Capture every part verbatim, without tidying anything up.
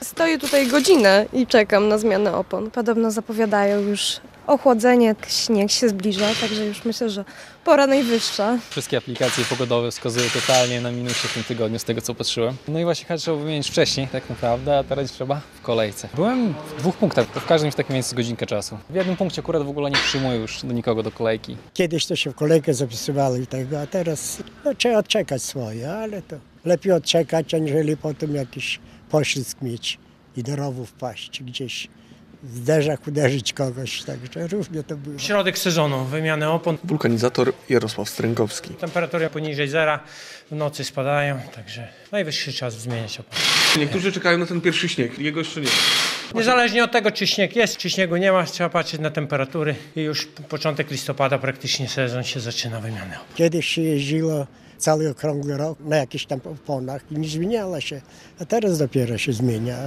Stoję tutaj godzinę i czekam na zmianę opon. Podobno zapowiadają już ochłodzenie, śnieg się zbliża, także już myślę, że pora najwyższa. Wszystkie aplikacje pogodowe wskazują totalnie na minusie w tym tygodniu, z tego co patrzyłem. No i właśnie chyba trzeba wymienić wcześniej tak naprawdę, a teraz trzeba w kolejce. Byłem w dwóch punktach, to w każdym w takim miejscu godzinkę czasu. W jednym punkcie akurat w ogóle nie przyjmuję już do nikogo do kolejki. Kiedyś to się w kolejkę zapisywało i tego, a teraz no, trzeba odczekać swoje, ale to lepiej odczekać, aniżeli potem jakiś poślizg mieć i do rowu wpaść gdzieś. W zderzak uderzyć kogoś, także różnie to było. Środek sezonu, wymiany opon. Wulkanizator Jarosław Stręgowski. Temperatury poniżej zera, w nocy spadają, także najwyższy czas zmieniać opony. Niektórzy czekają na ten pierwszy śnieg, jego jeszcze nie. Niezależnie od tego, czy śnieg jest, czy śniegu nie ma, trzeba patrzeć na temperatury i już początek listopada praktycznie sezon się zaczyna wymiany opon. Kiedyś się jeździło cały okrągły rok na jakichś tam oponach i nie zmieniała się, a teraz dopiero się zmienia.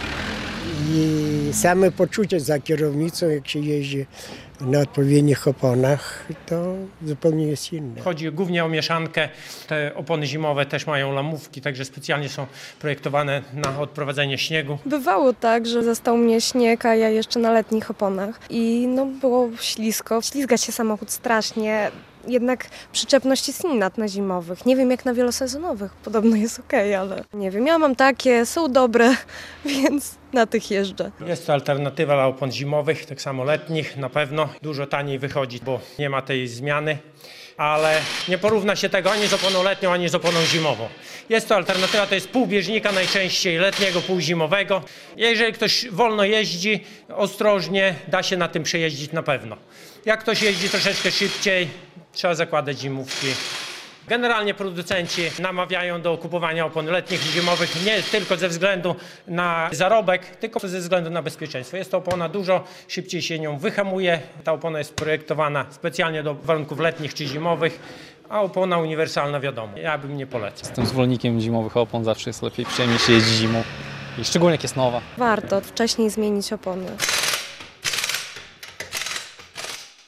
I same poczucie za kierownicą, jak się jeździ na odpowiednich oponach, to zupełnie jest inne. Chodzi głównie o mieszankę. Te opony zimowe też mają lamówki, także specjalnie są projektowane na odprowadzenie śniegu. Bywało tak, że zastał mnie śnieg, a ja jeszcze na letnich oponach i no było ślisko. Ślizga się samochód strasznie. Jednak przyczepność jest inna na zimowych. Nie wiem jak na wielosezonowych. Podobno jest okej, ale nie wiem. Ja mam takie, są dobre, więc na tych jeżdżę. Jest to alternatywa dla opon zimowych, tak samo letnich na pewno. Dużo taniej wychodzi, bo nie ma tej zmiany. Ale nie porówna się tego ani z oponą letnią, ani z oponą zimową. Jest to alternatywa, to jest pół bieżnika najczęściej letniego, pół zimowego. Jeżeli ktoś wolno jeździ, ostrożnie, da się na tym przejeździć na pewno. Jak ktoś jeździ troszeczkę szybciej, trzeba zakładać zimówki. Generalnie producenci namawiają do kupowania opon letnich i zimowych nie tylko ze względu na zarobek, tylko ze względu na bezpieczeństwo. Jest to opona, dużo szybciej się nią wyhamuje. Ta opona jest projektowana specjalnie do warunków letnich czy zimowych, a opona uniwersalna wiadomo, ja bym nie polecał. Jestem zwolennikiem zimowych opon, zawsze jest lepiej, przyjemniej się jeździ zimą. I szczególnie jak jest nowa. Warto wcześniej zmienić opony.